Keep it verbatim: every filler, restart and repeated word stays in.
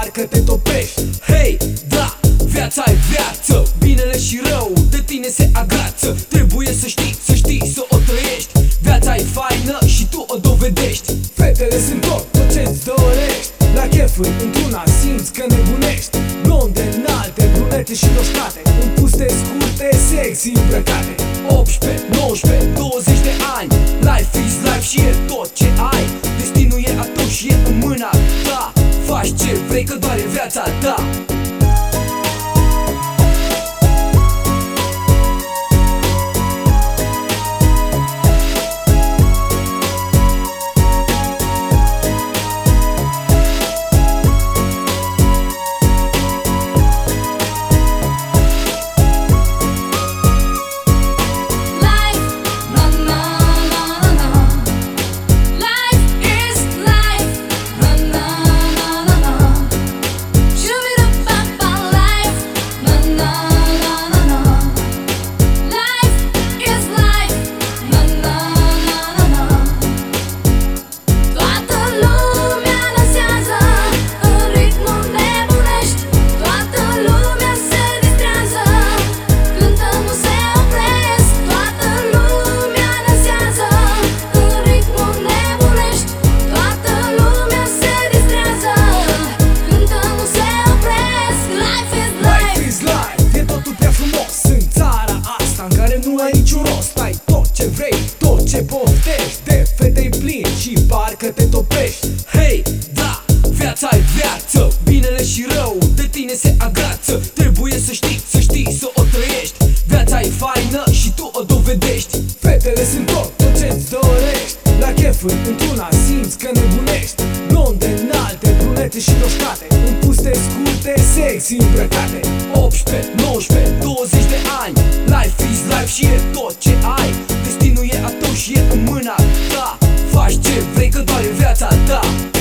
parcă te topești. Hei, da, viața e viață, binele și rău de tine se agață. Trebuie să știi, să știi, să o trăiești. Viața e faină și tu o dovedești. Fetele sunt tot, tot ce-ți dorești. La chefuri, într-una simți că nebunești. Blonde, înalte, brunete și roșcate, în puste scurte, sexy îmbrăcate. Optsprezece, nouăsprezece, douăzeci de ani, life is life și e tot ce ai. Destinul e a tău și e în mâna ta. Faci ce vrei că doar e viața ta. Nu ai niciun rost, ai tot ce vrei, tot ce poftești. De fete-i plin și parcă te topești. Hei, da, viața e viață, binele și rău de tine se agață. Trebuie să știi, să știi, să o trăiești. Viața e faină și tu o dovedești. Fetele sunt tot, tot ce-ți dorești. La chefuri, într-una simți că nebunești. Blonde, înalte, brunete și roșcate, în puste scurte, sexy îmbrăcate. Optsprezece, nouăsprezece, douăzeci de ani, life is life și e tot ce ai. Destinul e a tău și e în mâna ta. Faci ce vrei că doar e viața ta.